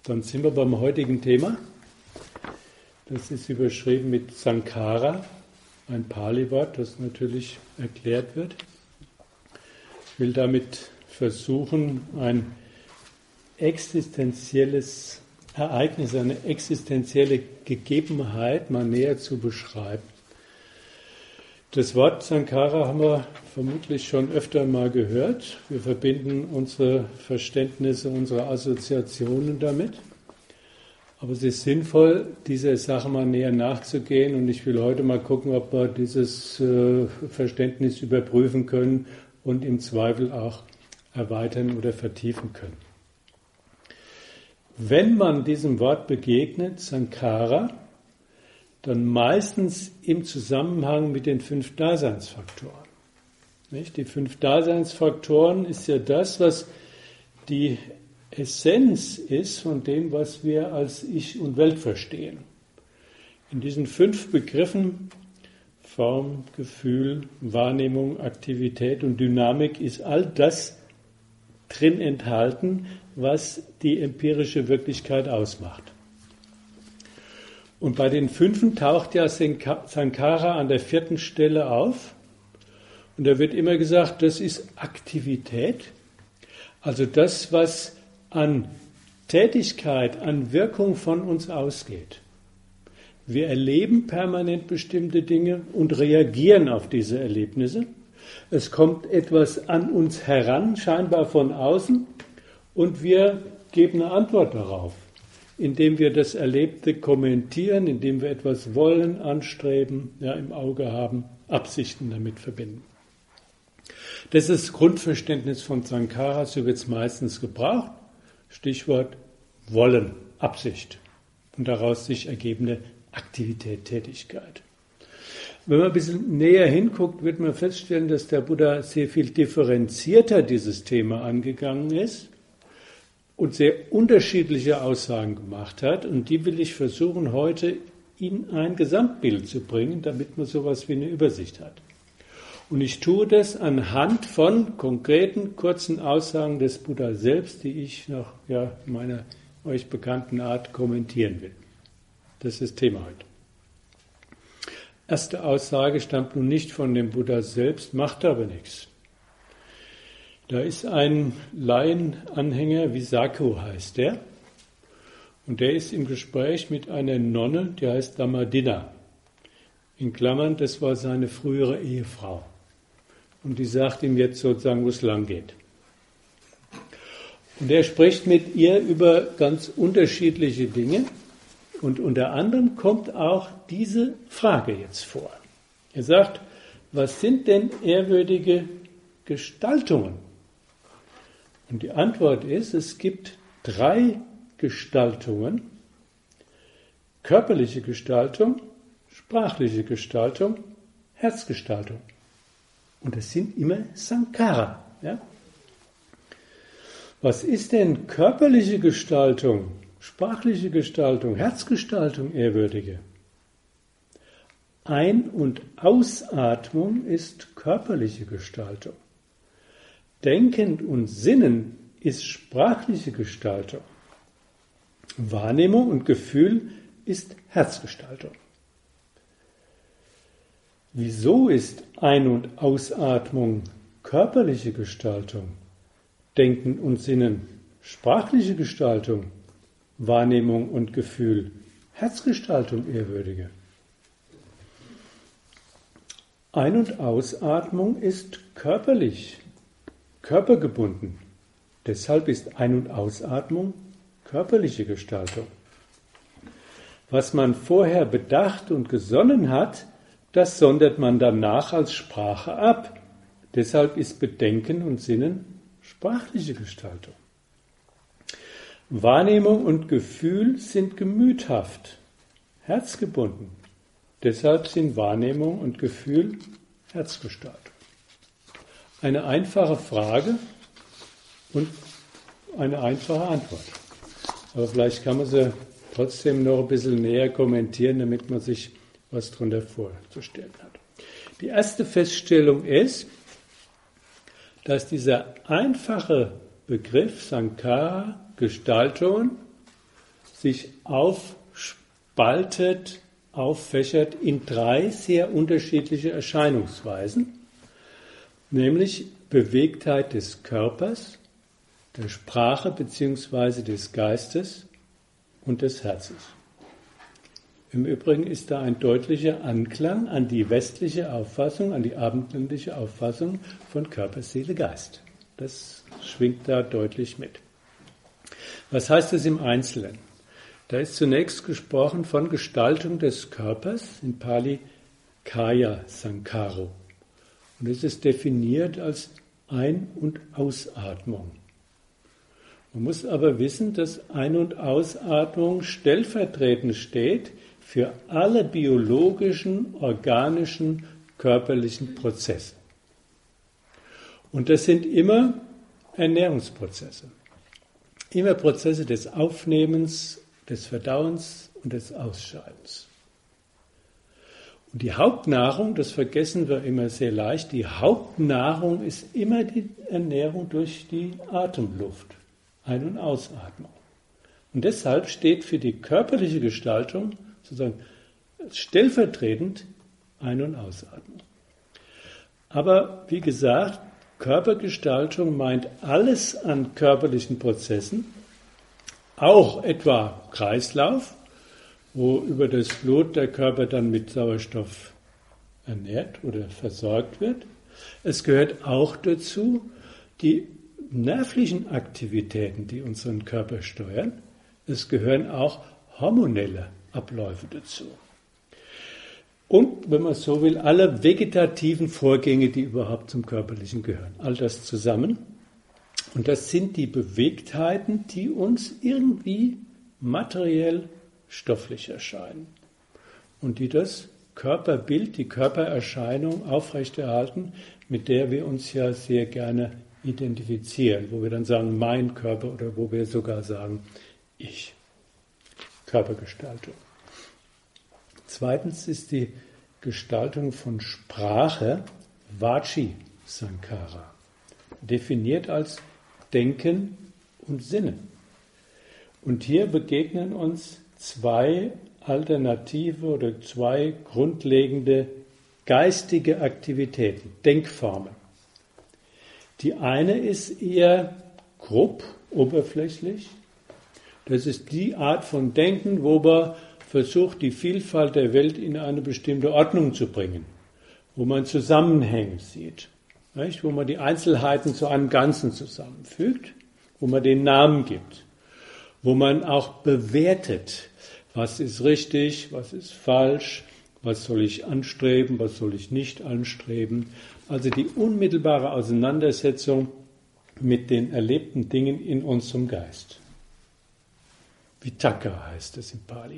Dann sind wir beim heutigen Thema. Das ist überschrieben mit Sankhara, ein Pali-Wort, das natürlich erklärt wird. Ich will damit versuchen, ein existenzielles Ereignis, eine existenzielle Gegebenheit mal näher zu beschreiben. Das Wort Sankhara haben wir vermutlich schon öfter mal gehört. Wir verbinden unsere Verständnisse, unsere Assoziationen damit. Aber es ist sinnvoll, dieser Sache mal näher nachzugehen, und ich will heute mal gucken, ob wir dieses Verständnis überprüfen können und im Zweifel auch erweitern oder vertiefen können. Wenn man diesem Wort begegnet, Sankhara, dann meistens im Zusammenhang mit den 5 Daseinsfaktoren. Nicht? Die 5 Daseinsfaktoren ist ja das, was die Essenz ist von dem, was wir als Ich und Welt verstehen. In diesen 5 Begriffen, Form, Gefühl, Wahrnehmung, Aktivität und Dynamik, ist all das drin enthalten, was die empirische Wirklichkeit ausmacht. Und bei den 5 taucht ja Sankhara an der 4. Stelle auf. Und da wird immer gesagt, das ist Aktivität. Also das, was an Tätigkeit, an Wirkung von uns ausgeht. Wir erleben permanent bestimmte Dinge und reagieren auf diese Erlebnisse. Es kommt etwas an uns heran, scheinbar von außen, und wir geben eine Antwort darauf, indem wir das Erlebte kommentieren, indem wir etwas wollen, anstreben, im Auge haben, Absichten damit verbinden. Das ist das Grundverständnis von Sankhara, so wird es meistens gebraucht. Stichwort Wollen, Absicht und daraus sich ergebende Aktivität, Tätigkeit. Wenn man ein bisschen näher hinguckt, wird man feststellen, dass der Buddha sehr viel differenzierter dieses Thema angegangen ist und sehr unterschiedliche Aussagen gemacht hat. Und die will ich versuchen, heute in ein Gesamtbild zu bringen, damit man sowas wie eine Übersicht hat. Und ich tue das anhand von konkreten, kurzen Aussagen des Buddha selbst, die ich nach meiner euch bekannten Art kommentieren will. Das ist das Thema heute. Erste Aussage stammt nun nicht von dem Buddha selbst, macht aber nichts. Da ist ein Laienanhänger, Visaku heißt der, und der ist im Gespräch mit einer Nonne, die heißt Dhammadinna. In Klammern, das war seine frühere Ehefrau. Und die sagt ihm jetzt sozusagen, wo es lang geht. Und er spricht mit ihr über ganz unterschiedliche Dinge. Und unter anderem kommt auch diese Frage jetzt vor. Er sagt, was sind denn ehrwürdige Gestaltungen? Und die Antwort ist, es gibt 3 Gestaltungen: körperliche Gestaltung, sprachliche Gestaltung, Herzgestaltung. Und das sind immer Sankhara. Ja? Was ist denn körperliche Gestaltung, sprachliche Gestaltung, Herzgestaltung, ehrwürdige? Ein- und Ausatmung ist körperliche Gestaltung. Denken und Sinnen ist sprachliche Gestaltung. Wahrnehmung und Gefühl ist Herzgestaltung. Wieso ist Ein- und Ausatmung körperliche Gestaltung, Denken und Sinnen sprachliche Gestaltung, Wahrnehmung und Gefühl Herzgestaltung, ehrwürdige? Ein- und Ausatmung ist körperlich, körpergebunden. Deshalb ist Ein- und Ausatmung körperliche Gestaltung. Was man vorher bedacht und gesonnen hat, das sondert man danach als Sprache ab. Deshalb ist Bedenken und Sinnen sprachliche Gestaltung. Wahrnehmung und Gefühl sind gemüthaft, herzgebunden. Deshalb sind Wahrnehmung und Gefühl Herzgestaltung. Eine einfache Frage und eine einfache Antwort. Aber vielleicht kann man sie trotzdem noch ein bisschen näher kommentieren, damit man sich was darunter vorzustellen hat. Die erste Feststellung ist, dass dieser einfache Begriff Sankhara, Gestaltungen, sich aufspaltet, auffächert in 3 sehr unterschiedliche Erscheinungsweisen, nämlich Bewegtheit des Körpers, der Sprache bzw. des Geistes und des Herzens. Im Übrigen ist da ein deutlicher Anklang an die westliche Auffassung, an die abendländische Auffassung von Körper, Seele, Geist. Das schwingt da deutlich mit. Was heißt das im Einzelnen? Da ist zunächst gesprochen von Gestaltung des Körpers, in Pali Kaya Sankaro. Und es ist definiert als Ein- und Ausatmung. Man muss aber wissen, dass Ein- und Ausatmung stellvertretend steht für alle biologischen, organischen, körperlichen Prozesse. Und das sind immer Ernährungsprozesse. Immer Prozesse des Aufnehmens, des Verdauens und des Ausscheidens. Und die Hauptnahrung, das vergessen wir immer sehr leicht, die Hauptnahrung ist immer die Ernährung durch die Atemluft, Ein- und Ausatmung. Und deshalb steht für die körperliche Gestaltung sozusagen stellvertretend Ein- und Ausatmung. Aber wie gesagt, Körpergestaltung meint alles an körperlichen Prozessen, auch etwa Kreislauf, wo über das Blut der Körper dann mit Sauerstoff ernährt oder versorgt wird. Es gehört auch dazu die nervlichen Aktivitäten, die unseren Körper steuern. Es gehören auch hormonelle Abläufe dazu. Und, wenn man so will, alle vegetativen Vorgänge, die überhaupt zum Körperlichen gehören. All das zusammen. Und das sind die Bewegtheiten, die uns irgendwie materiell, stofflich erscheinen. Und die das Körperbild, die Körpererscheinung aufrechterhalten, mit der wir uns ja sehr gerne identifizieren. Wo wir dann sagen, mein Körper oder wo wir sogar sagen, ich. Körpergestaltung. Zweitens ist die Gestaltung von Sprache Vaci Sankara, definiert als Denken und Sinnen. Und hier begegnen uns 2 alternative oder 2 grundlegende geistige Aktivitäten, Denkformen. Die eine ist eher grob, oberflächlich. Das ist die Art von Denken, wo man versucht, die Vielfalt der Welt in eine bestimmte Ordnung zu bringen, wo man Zusammenhänge sieht, nicht? Wo man die Einzelheiten zu einem Ganzen zusammenfügt, wo man den Namen gibt, wo man auch bewertet, was ist richtig, was ist falsch, was soll ich anstreben, was soll ich nicht anstreben. Also die unmittelbare Auseinandersetzung mit den erlebten Dingen in unserem Geist. Vitakka heißt es in Pali.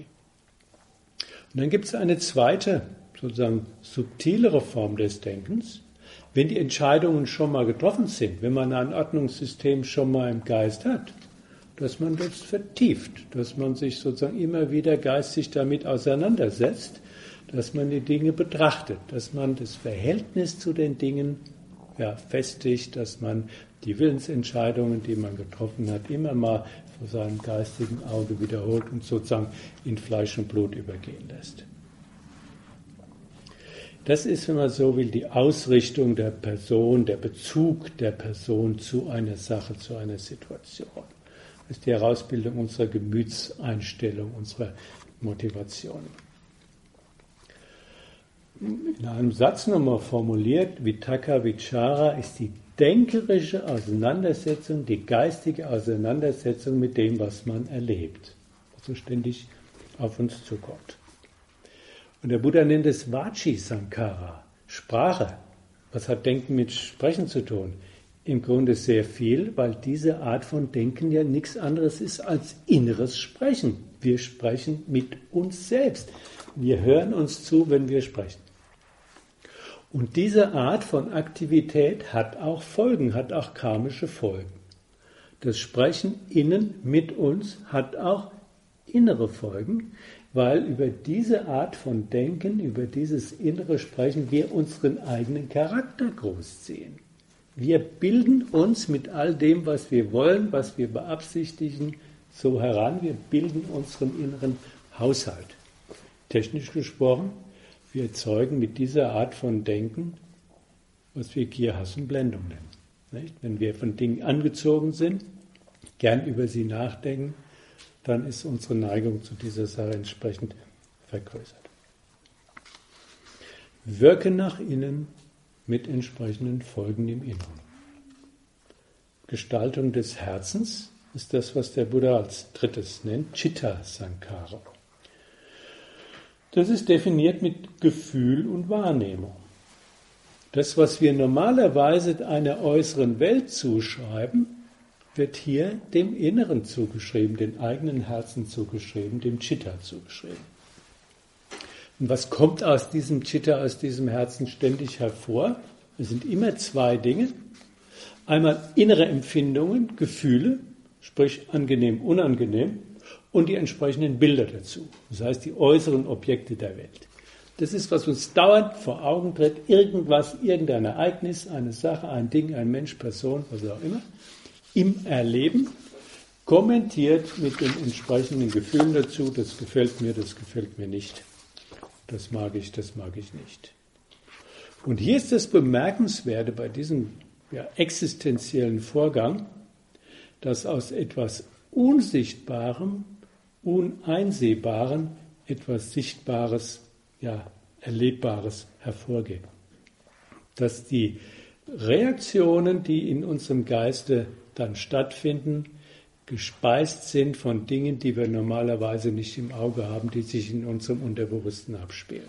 Und dann gibt es eine zweite, sozusagen subtilere Form des Denkens. Wenn die Entscheidungen schon mal getroffen sind, wenn man ein Ordnungssystem schon mal im Geist hat, dass man das vertieft, dass man sich sozusagen immer wieder geistig damit auseinandersetzt, dass man die Dinge betrachtet, dass man das Verhältnis zu den Dingen festigt, dass man die Willensentscheidungen, die man getroffen hat, immer mal vor seinem geistigen Auge wiederholt und sozusagen in Fleisch und Blut übergehen lässt. Das ist, wenn man so will, die Ausrichtung der Person, der Bezug der Person zu einer Sache, zu einer Situation. Das ist die Herausbildung unserer Gemütseinstellung, unserer Motivation. In einem Satz nochmal formuliert, Vitakka Vichara ist die denkerische Auseinandersetzung, die geistige Auseinandersetzung mit dem, was man erlebt, was so ständig auf uns zukommt. Und der Buddha nennt es Vaci Sankara, Sprache. Was hat Denken mit Sprechen zu tun? Im Grunde sehr viel, weil diese Art von Denken ja nichts anderes ist als inneres Sprechen. Wir sprechen mit uns selbst. Wir hören uns zu, wenn wir sprechen. Und diese Art von Aktivität hat auch Folgen, hat auch karmische Folgen. Das Sprechen innen mit uns hat auch innere Folgen, weil über diese Art von Denken, über dieses innere Sprechen wir unseren eigenen Charakter großziehen. Wir bilden uns mit all dem, was wir wollen, was wir beabsichtigen, so heran, wir bilden unseren inneren Haushalt. Technisch gesprochen, wir erzeugen mit dieser Art von Denken, was wir Gier, Hass und Blendung nennen. Nicht? Wenn wir von Dingen angezogen sind, gern über sie nachdenken, dann ist unsere Neigung zu dieser Sache entsprechend vergrößert. Wirke nach innen mit entsprechenden Folgen im Inneren. Gestaltung des Herzens ist das, was der Buddha als drittes nennt, Chitta Sankhara. Das ist definiert mit Gefühl und Wahrnehmung. Das, was wir normalerweise einer äußeren Welt zuschreiben, wird hier dem Inneren zugeschrieben, dem eigenen Herzen zugeschrieben, dem Chitta zugeschrieben. Und was kommt aus diesem Chitta, aus diesem Herzen ständig hervor? Es sind immer zwei Dinge. Einmal innere Empfindungen, Gefühle, sprich angenehm, unangenehm, und die entsprechenden Bilder dazu. Das heißt, die äußeren Objekte der Welt. Das ist, was uns dauernd vor Augen tritt. Irgendwas, irgendein Ereignis, eine Sache, ein Ding, ein Mensch, Person, was auch immer, im Erleben, kommentiert mit den entsprechenden Gefühlen dazu. Das gefällt mir nicht. Das mag ich nicht. Und hier ist das Bemerkenswerte bei diesem existenziellen Vorgang, dass aus etwas Unsichtbarem, Uneinsehbarem etwas Sichtbares, Erlebbares hervorgeht. Dass die Reaktionen, die in unserem Geiste dann stattfinden, gespeist sind von Dingen, die wir normalerweise nicht im Auge haben, die sich in unserem Unterbewussten abspielen.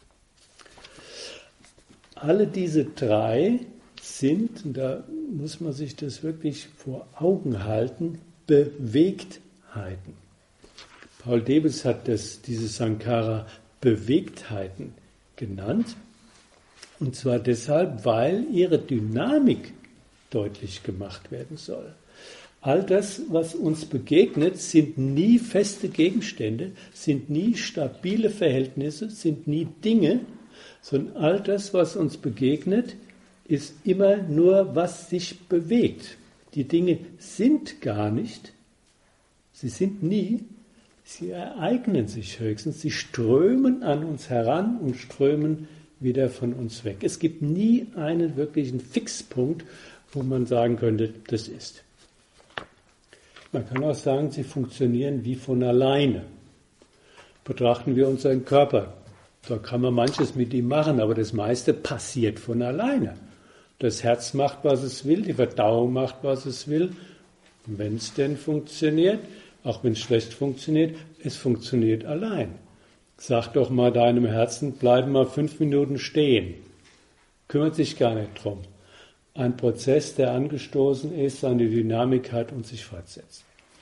Alle diese drei sind, und da muss man sich das wirklich vor Augen halten, Bewegtheiten. Paul Debes hat diese Sankhara Bewegtheiten genannt, und zwar deshalb, weil ihre Dynamik deutlich gemacht werden soll. All das, was uns begegnet, sind nie feste Gegenstände, sind nie stabile Verhältnisse, sind nie Dinge, sondern all das, was uns begegnet, ist immer nur, was sich bewegt. Die Dinge sind gar nicht, sie sind nie, sie ereignen sich höchstens, sie strömen an uns heran und strömen wieder von uns weg. Es gibt nie einen wirklichen Fixpunkt, wo man sagen könnte, das ist. Man kann auch sagen, sie funktionieren wie von alleine. Betrachten wir unseren Körper. Da kann man manches mit ihm machen, aber das meiste passiert von alleine. Das Herz macht, was es will, die Verdauung macht, was es will. Und wenn es denn funktioniert, auch wenn es schlecht funktioniert, es funktioniert allein. Sag doch mal deinem Herzen, bleib mal 5 Minuten stehen. Kümmert sich gar nicht drum. Ein Prozess, der angestoßen ist, seine Dynamik hat und sich fortsetzt.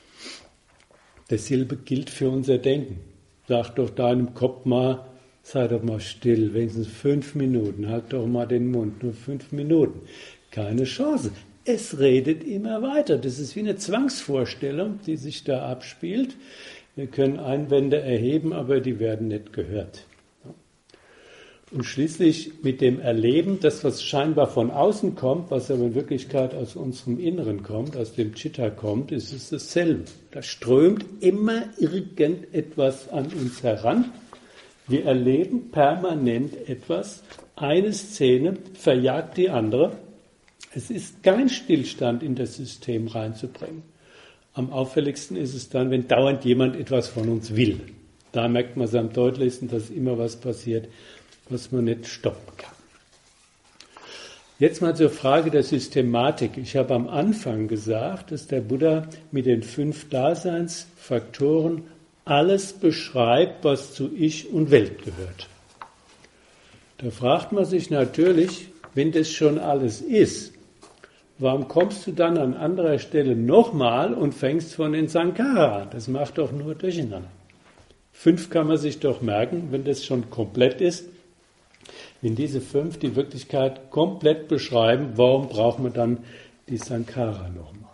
Dasselbe gilt für unser Denken. Sag doch deinem Kopf mal, sei doch mal still, wenigstens 5 Minuten, halt doch mal den Mund, nur 5 Minuten. Keine Chance. Es redet immer weiter. Das ist wie eine Zwangsvorstellung, die sich da abspielt. Wir können Einwände erheben, aber die werden nicht gehört. Und schließlich mit dem Erleben, das, was scheinbar von außen kommt, was aber in Wirklichkeit aus unserem Inneren kommt, aus dem Chitta kommt, ist es dasselbe. Da strömt immer irgendetwas an uns heran. Wir erleben permanent etwas. Eine Szene verjagt die andere. Es ist kein Stillstand in das System reinzubringen. Am auffälligsten ist es dann, wenn dauernd jemand etwas von uns will. Da merkt man es am deutlichsten, dass immer was passiert, was man nicht stoppen kann. Jetzt mal zur Frage der Systematik. Ich habe am Anfang gesagt, dass der Buddha mit den 5 Daseinsfaktoren alles beschreibt, was zu Ich und Welt gehört. Da fragt man sich natürlich, wenn das schon alles ist, warum kommst du dann an anderer Stelle nochmal und fängst von den Sankhara an? Das macht doch nur Durcheinander. 5 kann man sich doch merken, wenn das schon komplett ist. Wenn diese 5 die Wirklichkeit komplett beschreiben, warum braucht man dann die Sankhara nochmal?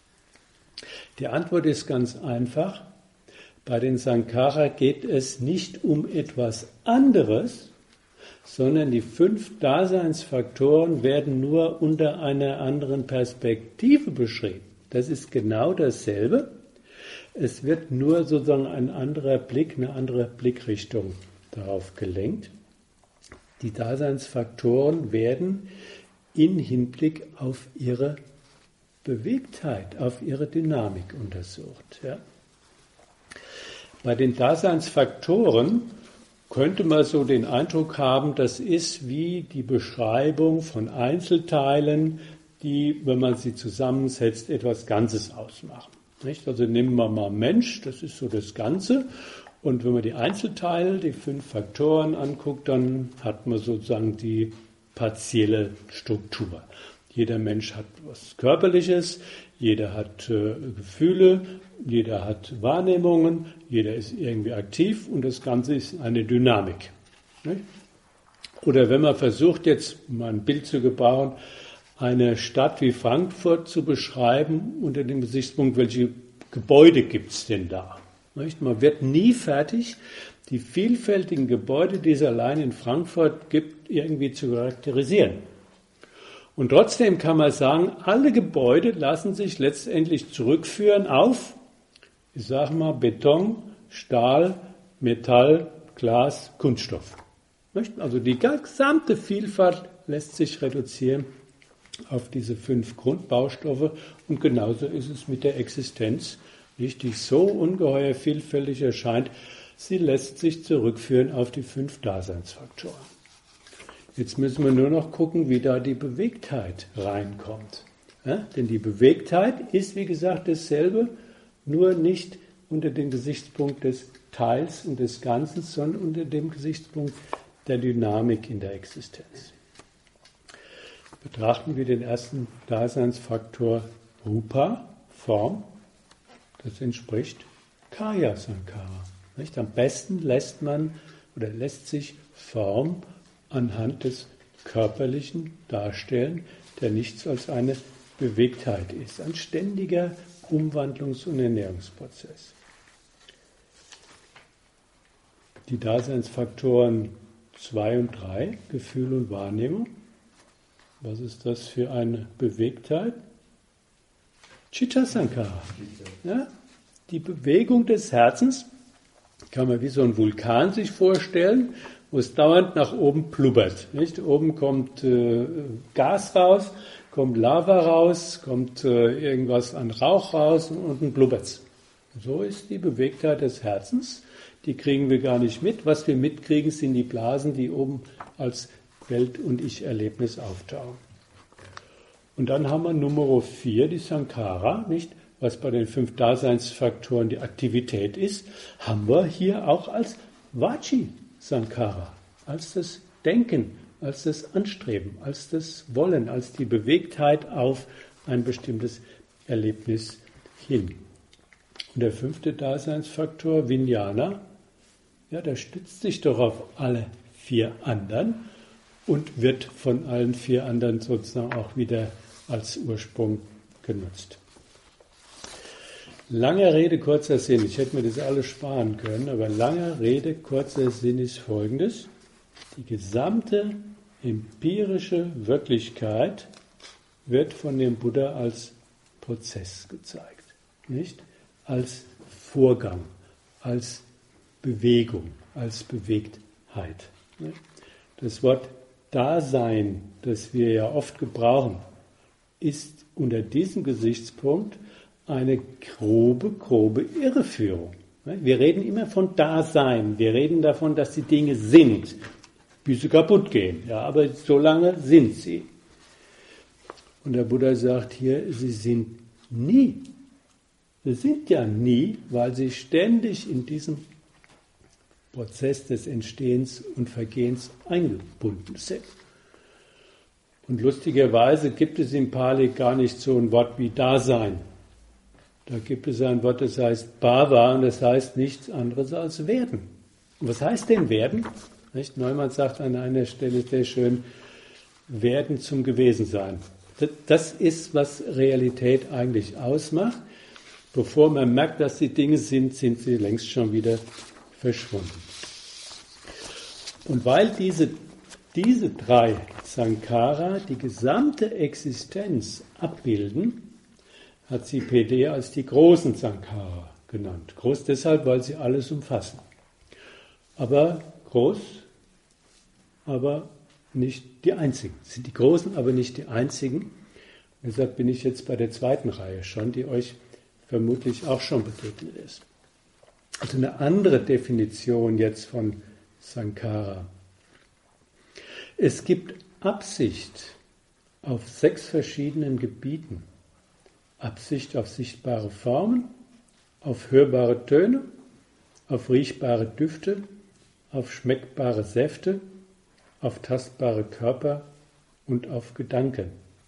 Die Antwort ist ganz einfach. Bei den Sankhara geht es nicht um etwas anderes, sondern die 5 Daseinsfaktoren werden nur unter einer anderen Perspektive beschrieben. Das ist genau dasselbe, Es wird nur sozusagen ein anderer Blick, eine andere Blickrichtung darauf gelenkt. Die Daseinsfaktoren werden in Hinblick auf ihre Bewegtheit, auf ihre Dynamik untersucht. Ja. Bei den Daseinsfaktoren könnte man so den Eindruck haben, das ist wie die Beschreibung von Einzelteilen, die, wenn man sie zusammensetzt, etwas Ganzes ausmachen. Nicht? Also nehmen wir mal Mensch, das ist so das Ganze. Und wenn man die Einzelteile, die 5 Faktoren anguckt, dann hat man sozusagen die partielle Struktur. Jeder Mensch hat was Körperliches, jeder hat Gefühle, jeder hat Wahrnehmungen, jeder ist irgendwie aktiv und das Ganze ist eine Dynamik. Nicht? Oder wenn man versucht, jetzt mal ein Bild zu gebrauchen, eine Stadt wie Frankfurt zu beschreiben unter dem Gesichtspunkt, welche Gebäude gibt es denn da? Nicht? Man wird nie fertig, die vielfältigen Gebäude, die es allein in Frankfurt gibt, irgendwie zu charakterisieren. Und trotzdem kann man sagen, alle Gebäude lassen sich letztendlich zurückführen auf, ich sage mal, Beton, Stahl, Metall, Glas, Kunststoff. Nicht? Also die gesamte Vielfalt lässt sich reduzieren auf diese 5 Grundbaustoffe und genauso ist es mit der Existenz, nicht, die so ungeheuer vielfältig erscheint, sie lässt sich zurückführen auf die 5 Daseinsfaktoren. Jetzt müssen wir nur noch gucken, wie da die Bewegtheit reinkommt. Ja? Denn die Bewegtheit ist, wie gesagt, dasselbe, nur nicht unter dem Gesichtspunkt des Teils und des Ganzen, sondern unter dem Gesichtspunkt der Dynamik in der Existenz. Betrachten wir den ersten Daseinsfaktor Rupa, Form. Das entspricht Kaya Sankhara. Nicht? Am besten lässt sich Form anhand des Körperlichen darstellen, der nichts als eine Bewegtheit ist. Ein ständiger Umwandlungs- und Ernährungsprozess. Die Daseinsfaktoren 2 und 3, Gefühl und Wahrnehmung. Was ist das für eine Bewegtheit? Chitta Sankhara. Ja? Die Bewegung des Herzens kann man wie so ein Vulkan sich vorstellen, wo es dauernd nach oben blubbert. Nicht? Oben kommt Gas raus, kommt Lava raus, kommt irgendwas an Rauch raus und unten blubbert es. So ist die Bewegtheit des Herzens. Die kriegen wir gar nicht mit. Was wir mitkriegen, sind die Blasen, die oben als Welt- und Ich-Erlebnis auftauchen. Und dann haben wir Nummer 4, die Sankhara, nicht? Was bei den 5 Daseinsfaktoren die Aktivität ist, haben wir hier auch als Vaci Sankhara, als das Denken, als das Anstreben, als das Wollen, als die Bewegtheit auf ein bestimmtes Erlebnis hin. Und der 5. Daseinsfaktor, Vijnana, ja, der stützt sich doch auf alle 4 anderen und wird von allen 4 anderen sozusagen auch wieder als Ursprung genutzt. Lange Rede, kurzer Sinn. Ich hätte mir das alles sparen können, aber lange Rede, kurzer Sinn ist Folgendes. Die gesamte empirische Wirklichkeit wird von dem Buddha als Prozess gezeigt, nicht als Vorgang, als Bewegung, als Bewegtheit. Das Wort Dasein, das wir ja oft gebrauchen, ist unter diesem Gesichtspunkt eine grobe Irreführung. Wir reden immer von Dasein, wir reden davon, dass die Dinge sind, bis sie kaputt gehen. Ja, aber solange sind sie. Und der Buddha sagt hier, sie sind nie. Sie sind ja nie, weil sie ständig in diesem Prozess des Entstehens und Vergehens eingebunden sind. Und lustigerweise gibt es im Pali gar nicht so ein Wort wie Dasein. Da gibt es ein Wort, das heißt Bhava, und das heißt nichts anderes als werden. Und was heißt denn werden? Nicht? Neumann sagt an einer Stelle sehr schön, werden zum Gewesensein. Das ist, was Realität eigentlich ausmacht. Bevor man merkt, dass die Dinge sind, sind sie längst schon wieder verschwunden. Und weil diese 3 Sankhara die gesamte Existenz abbilden, hat sie PD als die großen Sankhara genannt. Groß deshalb, weil sie alles umfassen. Aber groß, aber nicht die einzigen. Es sind die Großen, aber nicht die einzigen. Deshalb bin ich jetzt bei der zweiten Reihe schon, die euch vermutlich auch schon begegnet ist. Also eine andere Definition jetzt von Sankhara. Es gibt Absicht auf 6 verschiedenen Gebieten. Absicht auf sichtbare Formen, auf hörbare Töne, auf riechbare Düfte, auf schmeckbare Säfte, auf tastbare Körper und auf Gedanken.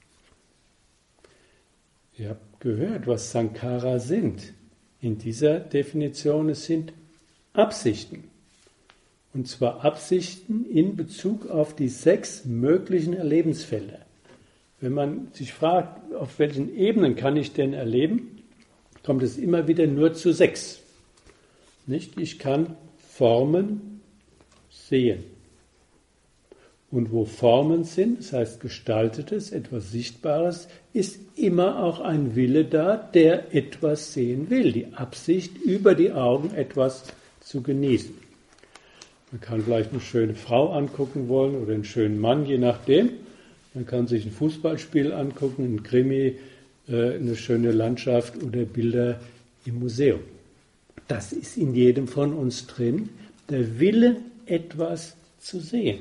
Ihr habt gehört, was Sankhara sind. In dieser Definition, es sind Absichten. Und zwar Absichten in Bezug auf die 6 möglichen Erlebensfelder. Wenn man sich fragt, auf welchen Ebenen kann ich denn erleben, kommt es immer wieder nur zu 6. Nicht? Ich kann Formen sehen. Und wo Formen sind, das heißt Gestaltetes, etwas Sichtbares, ist immer auch ein Wille da, der etwas sehen will. Die Absicht, über die Augen etwas zu genießen. Man kann vielleicht eine schöne Frau angucken wollen oder einen schönen Mann, je nachdem. Man kann sich ein Fußballspiel angucken, ein Krimi, eine schöne Landschaft oder Bilder im Museum. Das ist in jedem von uns drin, der Wille, etwas zu sehen.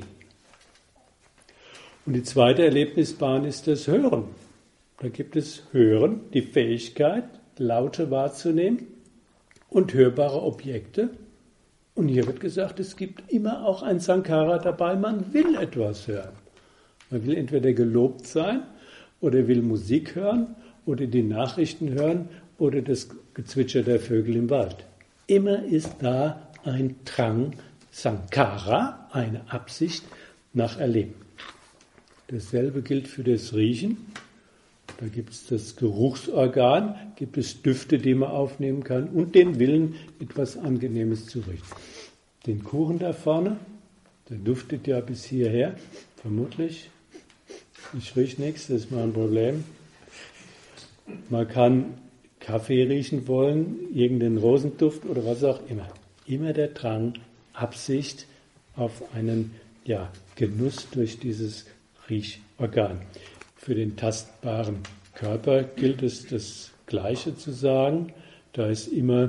Und die zweite Erlebnisbahn ist das Hören. Da gibt es Hören, die Fähigkeit, Laute wahrzunehmen und hörbare Objekte. Und hier wird gesagt, es gibt immer auch ein Sankhara dabei, man will etwas hören. Man will entweder gelobt sein oder will Musik hören oder die Nachrichten hören oder das Gezwitscher der Vögel im Wald. Immer ist da ein Drang, Sankhara, eine Absicht nach Erleben. Dasselbe gilt für das Riechen. Da gibt es das Geruchsorgan, gibt es Düfte, die man aufnehmen kann und den Willen, etwas Angenehmes zu riechen. Den Kuchen da vorne, der duftet ja bis hierher, vermutlich. Ich rieche nichts, das ist mal ein Problem. Man kann Kaffee riechen wollen, irgendeinen Rosenduft oder was auch immer. Immer der Drang, Absicht auf einen Genuss durch dieses Riechorgan. Für den tastbaren Körper gilt es das Gleiche zu sagen. Da ist immer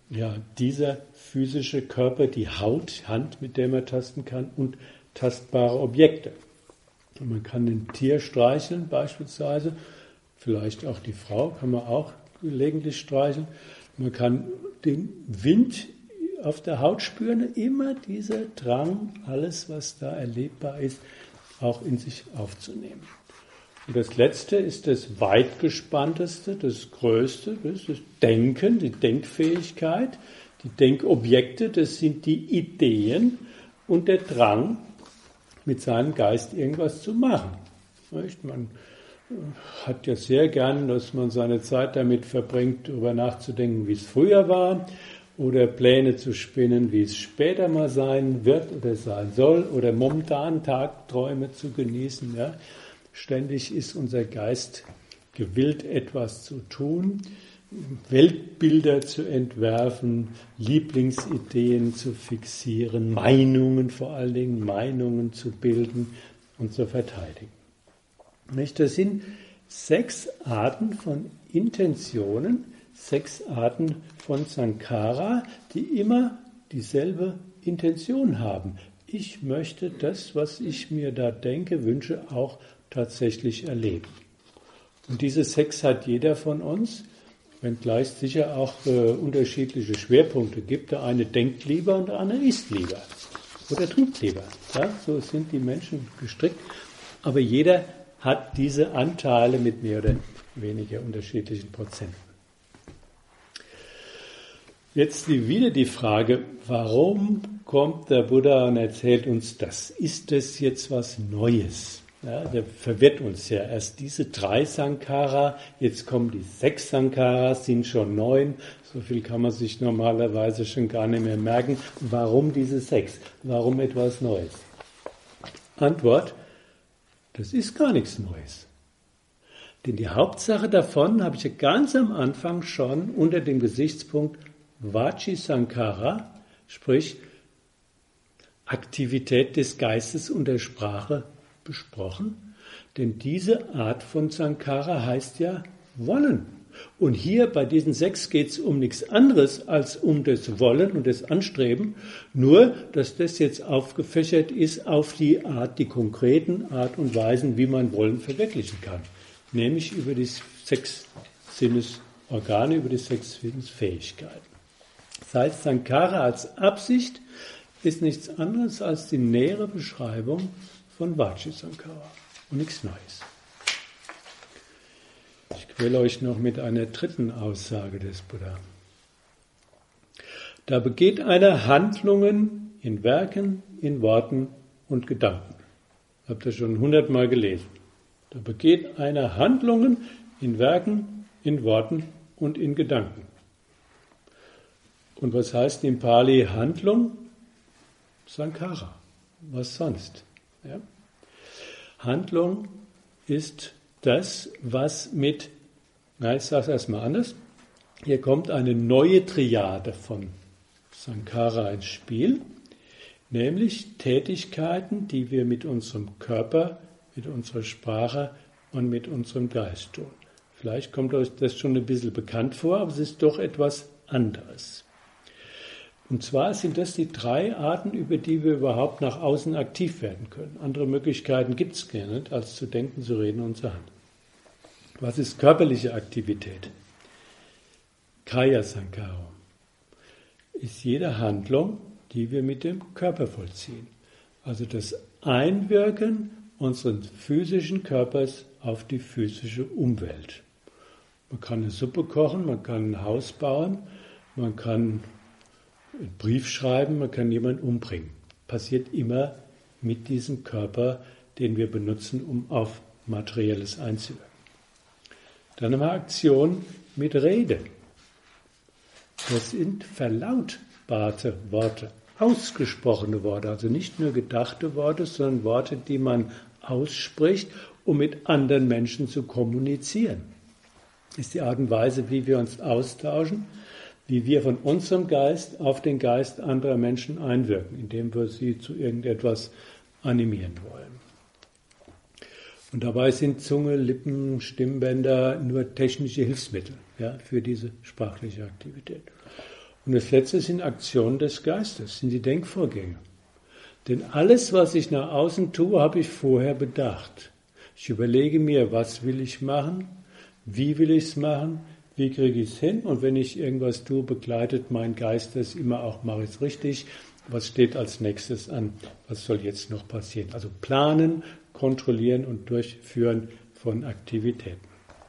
dieser physische Körper, die Haut, Hand, mit der man tasten kann und tastbare Objekte. Und man kann ein Tier streicheln beispielsweise, vielleicht auch die Frau kann man auch gelegentlich streicheln. Man kann den Wind auf der Haut spüren, immer dieser Drang, alles was da erlebbar ist, auch in sich aufzunehmen. Und das Letzte ist das weitgespannteste, das Größte, das ist das Denken, die Denkfähigkeit, die Denkobjekte, das sind die Ideen und der Drang, mit seinem Geist irgendwas zu machen. Man hat ja sehr gern, dass man seine Zeit damit verbringt, darüber nachzudenken, wie es früher war, oder Pläne zu spinnen, wie es später mal sein wird oder sein soll, oder momentan Tagträume zu genießen. Ja. Ständig ist unser Geist gewillt, etwas zu tun, Weltbilder zu entwerfen, Lieblingsideen zu fixieren, Meinungen vor allen Dingen, Meinungen zu bilden und zu verteidigen. Das sind 6 Arten von Intentionen, 6 Arten von Sankhara, die immer dieselbe Intention haben. Ich möchte das, was ich mir da denke, wünsche, auch tatsächlich erleben. Und diese 6 hat jeder von uns, wenngleich es sicher auch unterschiedliche Schwerpunkte gibt. Der eine denkt lieber und der andere isst lieber oder trinkt lieber. Ja, so sind die Menschen gestrickt. Aber jeder hat diese Anteile mit mehr oder weniger unterschiedlichen Prozenten. Jetzt wieder die Frage, warum kommt der Buddha und erzählt uns das? Ist das jetzt was Neues? Ja, der verwirrt uns ja. Erst diese 3 Sankhara, jetzt kommen die 6 Sankharas, sind schon 9. So viel kann man sich normalerweise schon gar nicht mehr merken. Warum diese 6? Warum etwas Neues? Antwort, das ist gar nichts Neues. Denn die Hauptsache davon habe ich ja ganz am Anfang schon unter dem Gesichtspunkt Vaci-Sankhara, sprich Aktivität des Geistes und der Sprache, besprochen. Denn diese Art von Sankhara heißt ja Wollen. Und hier bei diesen 6 geht es um nichts anderes als um das Wollen und das Anstreben, nur dass das jetzt aufgefächert ist auf die Art, die konkreten Art und Weisen, wie man Wollen verwirklichen kann. Nämlich über die 6 Sinnesorgane, über die 6 Sinnesfähigkeiten. Das heißt, Sankhara als Absicht ist nichts anderes als die nähere Beschreibung von Vaci-Sankhara und nichts Neues. Ich quäle euch noch mit einer dritten Aussage des Buddha. Da begeht einer Handlungen in Werken, in Worten und Gedanken. Habt ihr schon 100-mal gelesen. Da begeht einer Handlungen in Werken, in Worten und in Gedanken. Und was heißt im Pali Handlung? Sankhara. Was sonst? Ja? Handlung ist das, was mit, ich sage es erstmal anders, hier kommt eine neue Triade von Sankhara ins Spiel, nämlich Tätigkeiten, die wir mit unserem Körper, mit unserer Sprache und mit unserem Geist tun. Vielleicht kommt euch das schon ein bisschen bekannt vor, aber es ist doch etwas anderes. Und zwar sind das die 3 Arten, über die wir überhaupt nach außen aktiv werden können. Andere Möglichkeiten gibt es gar nicht, als zu denken, zu reden und zu handeln. Was ist körperliche Aktivität? Kaya Sankhara ist jede Handlung, die wir mit dem Körper vollziehen. Also das Einwirken unseres physischen Körpers auf die physische Umwelt. Man kann eine Suppe kochen, man kann ein Haus bauen, man kann einen Brief schreiben, man kann jemanden umbringen. Passiert immer mit diesem Körper, den wir benutzen, um auf Materielles einzuwirken. Dann haben wir Aktion mit Rede. Das sind verlautbarte Worte, ausgesprochene Worte, also nicht nur gedachte Worte, sondern Worte, die man ausspricht, um mit anderen Menschen zu kommunizieren. Das ist die Art und Weise, wie wir uns austauschen, wie wir von unserem Geist auf den Geist anderer Menschen einwirken, indem wir sie zu irgendetwas animieren wollen. Und dabei sind Zunge, Lippen, Stimmbänder nur technische Hilfsmittel, ja, für diese sprachliche Aktivität. Und das Letzte sind Aktionen des Geistes, sind die Denkvorgänge. Denn alles, was ich nach außen tue, habe ich vorher bedacht. Ich überlege mir, was will ich machen, wie will ich es machen, wie kriege ich es hin? Und wenn ich irgendwas tue, begleitet mein Geist das immer auch, mache ich es richtig. Was steht als nächstes an? Was soll jetzt noch passieren? Also planen, kontrollieren und durchführen von Aktivitäten.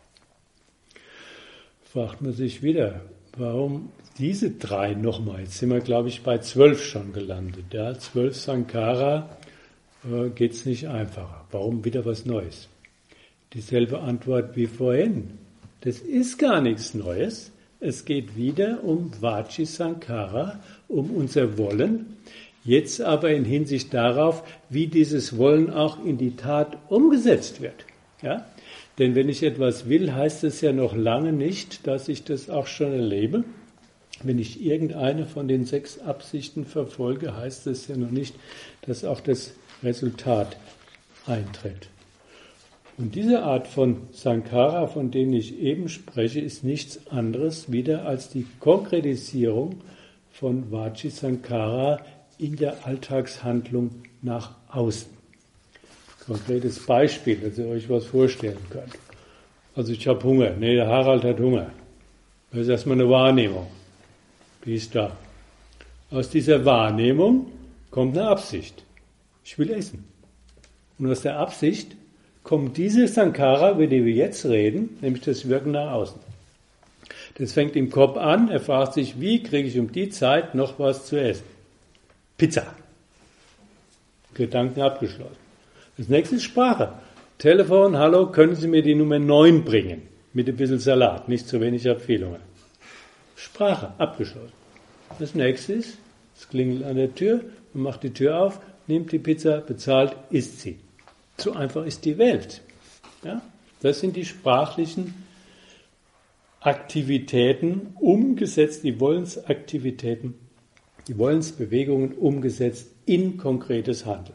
Fragt man sich wieder, warum diese 3 nochmal? Jetzt sind wir, glaube ich, bei 12 schon gelandet. Ja, 12 Sankhara geht es nicht einfacher. Warum wieder was Neues? Dieselbe Antwort wie vorhin. Das ist gar nichts Neues. Es geht wieder um Vaci-Sankhara, um unser Wollen. Jetzt aber in Hinsicht darauf, wie dieses Wollen auch in die Tat umgesetzt wird. Ja? Denn wenn ich etwas will, heißt es ja noch lange nicht, dass ich das auch schon erlebe. Wenn ich irgendeine von den 6 Absichten verfolge, heißt es ja noch nicht, dass auch das Resultat eintritt. Und diese Art von Sankhara, von denen ich eben spreche, ist nichts anderes wieder als die Konkretisierung von Vaci-Sankhara in der Alltagshandlung nach außen. Konkretes Beispiel, dass ihr euch was vorstellen könnt. Also ich habe Hunger. Nee, der Harald hat Hunger. Das ist erstmal eine Wahrnehmung. Die ist da. Aus dieser Wahrnehmung kommt eine Absicht. Ich will essen. Und aus der Absicht kommt diese Sankhara, über die wir jetzt reden, nämlich das Wirken nach außen. Das fängt im Kopf an, er fragt sich, wie kriege ich um die Zeit noch was zu essen? Pizza. Gedanken abgeschlossen. Das nächste ist Sprache. Telefon, hallo, können Sie mir die Nummer 9 bringen? Mit ein bisschen Salat, nicht zu wenig Empfehlungen. Sprache, abgeschlossen. Das nächste ist, es klingelt an der Tür, man macht die Tür auf, nimmt die Pizza, bezahlt, isst sie. So einfach ist die Welt. Ja? Das sind die sprachlichen Aktivitäten umgesetzt, die Wollensaktivitäten, die Wollensbewegungen umgesetzt in konkretes Handeln.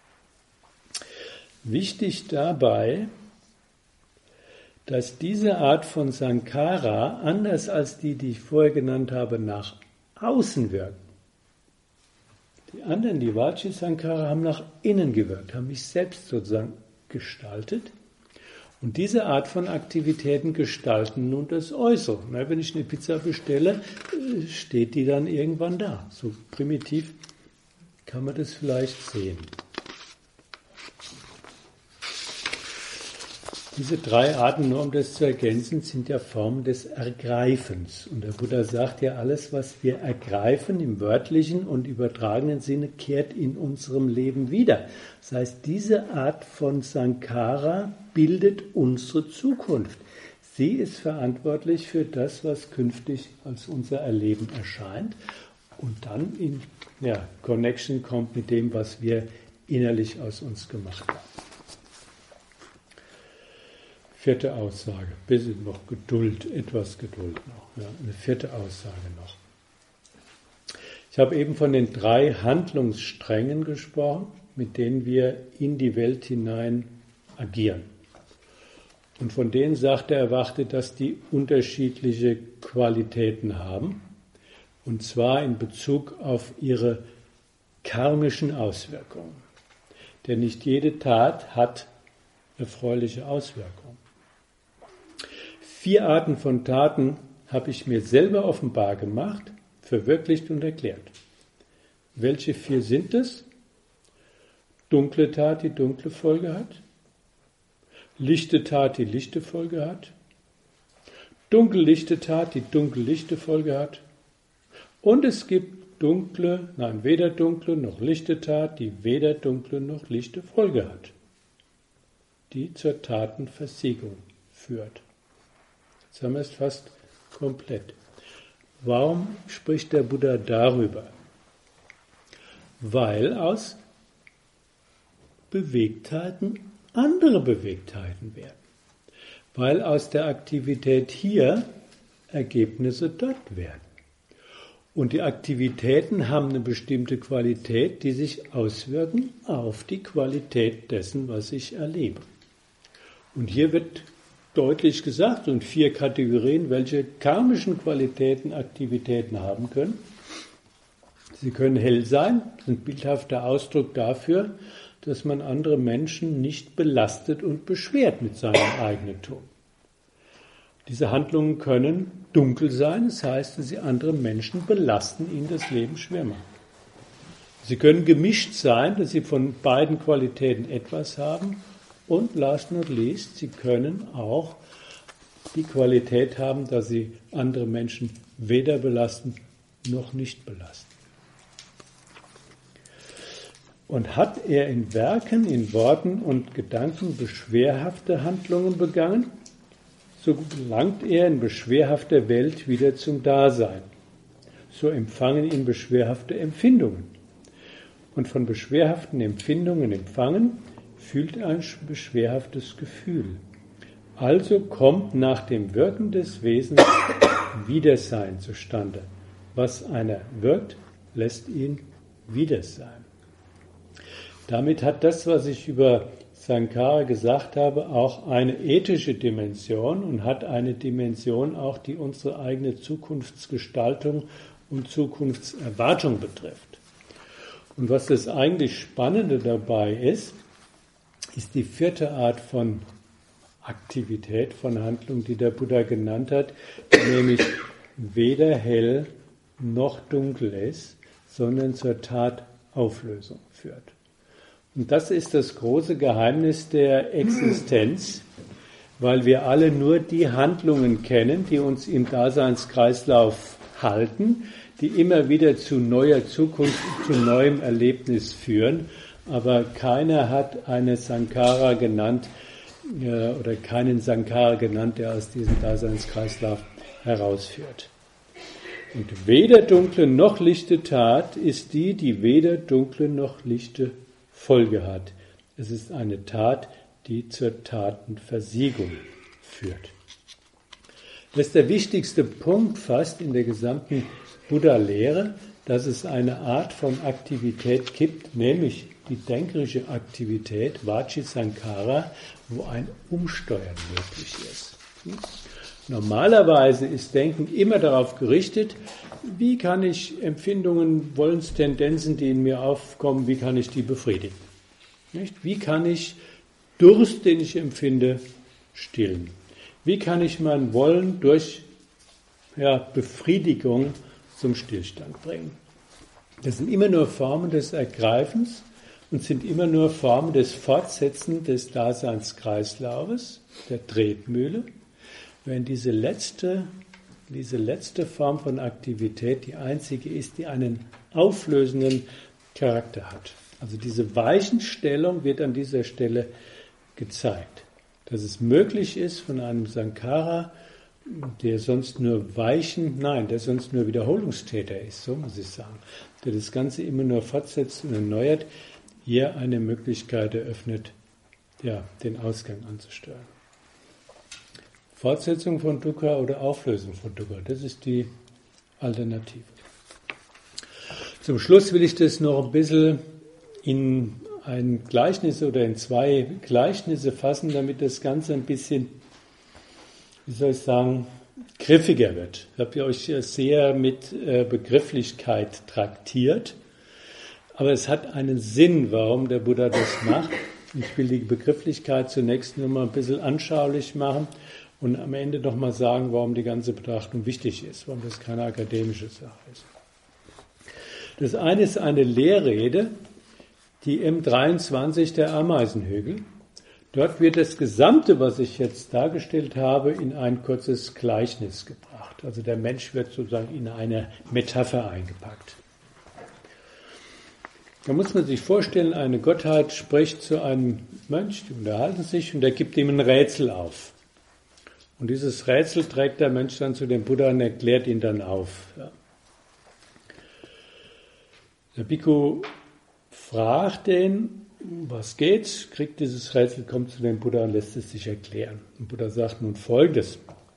Wichtig dabei, dass diese Art von Sankhara, anders als die ich vorher genannt habe, nach außen wirken. Die anderen, die Vaci-Sankhara, haben nach innen gewirkt, haben mich selbst sozusagen gestaltet. Und diese Art von Aktivitäten gestalten nun das Äußere. Na, wenn ich eine Pizza bestelle, steht die dann irgendwann da. So primitiv kann man das vielleicht sehen. Diese drei Arten, nur um das zu ergänzen, sind ja Formen des Ergreifens. Und der Buddha sagt ja, alles, was wir ergreifen im wörtlichen und übertragenen Sinne, kehrt in unserem Leben wieder. Das heißt, diese Art von Sankhara bildet unsere Zukunft. Sie ist verantwortlich für das, was künftig als unser Erleben erscheint und dann in Connection kommt mit dem, was wir innerlich aus uns gemacht haben. Vierte Aussage, bisschen noch Geduld, etwas Geduld noch. Ja, eine vierte Aussage noch. Ich habe eben von den 3 Handlungssträngen gesprochen, mit denen wir in die Welt hinein agieren. Und von denen sagt er erwartet, dass die unterschiedliche Qualitäten haben, und zwar in Bezug auf ihre karmischen Auswirkungen. Denn nicht jede Tat hat erfreuliche Auswirkungen. 4 Arten von Taten habe ich mir selber offenbar gemacht, verwirklicht und erklärt. Welche 4 sind es? Dunkle Tat, die dunkle Folge hat. Lichte Tat, die lichte Folge hat. Dunkellichte Tat, die dunkellichte Folge hat. Und es gibt weder dunkle noch lichte Tat, die weder dunkle noch lichte Folge hat, die zur Tatenversiegung führt. Jetzt haben wir es fast komplett. Warum spricht der Buddha darüber? Weil aus Bewegtheiten andere Bewegtheiten werden. Weil aus der Aktivität hier Ergebnisse dort werden. Und die Aktivitäten haben eine bestimmte Qualität, die sich auswirken auf die Qualität dessen, was ich erlebe. Und hier wird deutlich gesagt, und 4 Kategorien, welche karmischen Qualitäten Aktivitäten haben können. Sie können hell sein, das ist ein bildhafter Ausdruck dafür, dass man andere Menschen nicht belastet und beschwert mit seinem eigenen Tun. Diese Handlungen können dunkel sein, das heißt, dass sie andere Menschen belasten, ihnen das Leben schwer machen. Sie können gemischt sein, dass sie von beiden Qualitäten etwas haben. Und last not least, sie können auch die Qualität haben, dass sie andere Menschen weder belasten noch nicht belasten. Und hat er in Werken, in Worten und Gedanken beschwerhafte Handlungen begangen, so gelangt er in beschwerhafter Welt wieder zum Dasein. So empfangen ihn beschwerhafte Empfindungen. Und von beschwerhaften Empfindungen empfangen, fühlt ein beschwerhaftes Gefühl. Also kommt nach dem Wirken des Wesens Widersein zustande. Was einer wirkt, lässt ihn Widersein. Damit hat das, was ich über Sankhara gesagt habe, auch eine ethische Dimension und hat eine Dimension auch, die unsere eigene Zukunftsgestaltung und Zukunftserwartung betrifft. Und was das eigentlich Spannende dabei ist die 4. Art von Aktivität, von Handlung, die der Buddha genannt hat, die nämlich weder hell noch dunkel ist, sondern zur Tatauflösung führt. Und das ist das große Geheimnis der Existenz, weil wir alle nur die Handlungen kennen, die uns im Daseinskreislauf halten, die immer wieder zu neuer Zukunft, zu neuem Erlebnis führen. Aber keiner hat eine Sankhara genannt oder keinen Sankhara genannt, der aus diesem Daseinskreislauf herausführt. Und weder dunkle noch lichte Tat ist die, die weder dunkle noch lichte Folge hat. Es ist eine Tat, die zur Tatenversiegung führt. Das ist der wichtigste Punkt fast in der gesamten Buddha-Lehre, dass es eine Art von Aktivität gibt, nämlich die denkerische Aktivität, Vacisankara, wo ein Umsteuern möglich ist. Normalerweise ist Denken immer darauf gerichtet, wie kann ich Empfindungen, Wollenstendenzen, die in mir aufkommen, wie kann ich die befriedigen? Nicht? Wie kann ich Durst, den ich empfinde, stillen? Wie kann ich mein Wollen durch Befriedigung zum Stillstand bringen? Das sind immer nur Formen des Ergreifens und sind immer nur Formen des Fortsetzens des Daseinskreislaufes, der Tretmühle, während diese letzte Form von Aktivität die einzige ist, die einen auflösenden Charakter hat. Also diese Weichenstellung wird an dieser Stelle gezeigt, dass es möglich ist, von einem Sankara, der sonst nur der sonst nur Wiederholungstäter ist, so muss ich sagen, der das Ganze immer nur fortsetzt und erneuert, hier eine Möglichkeit eröffnet, den Ausgang anzusteuern. Fortsetzung von Dukkha oder Auflösung von Dukkha, das ist die Alternative. Zum Schluss will ich das noch ein bisschen in ein Gleichnis oder in zwei Gleichnisse fassen, damit das Ganze ein bisschen, griffiger wird. Ich habe euch sehr mit Begrifflichkeit traktiert, aber es hat einen Sinn, warum der Buddha das macht. Ich will die Begrifflichkeit zunächst nur mal ein bisschen anschaulich machen und am Ende noch mal sagen, warum die ganze Betrachtung wichtig ist, warum das keine akademische Sache ist. Das eine ist eine Lehrrede, die M23 der Ameisenhügel. Dort wird das Gesamte, was ich jetzt dargestellt habe, in ein kurzes Gleichnis gebracht. Also der Mensch wird sozusagen in eine Metapher eingepackt. Da muss man sich vorstellen, eine Gottheit spricht zu einem Mönch, die unterhalten sich und er gibt ihm ein Rätsel auf. Und dieses Rätsel trägt der Mensch dann zu dem Buddha und erklärt ihn dann auf. Der Bhikkhu fragt den, was geht, kriegt dieses Rätsel, kommt zu dem Buddha und lässt es sich erklären. Und Buddha sagt nun Folgendes.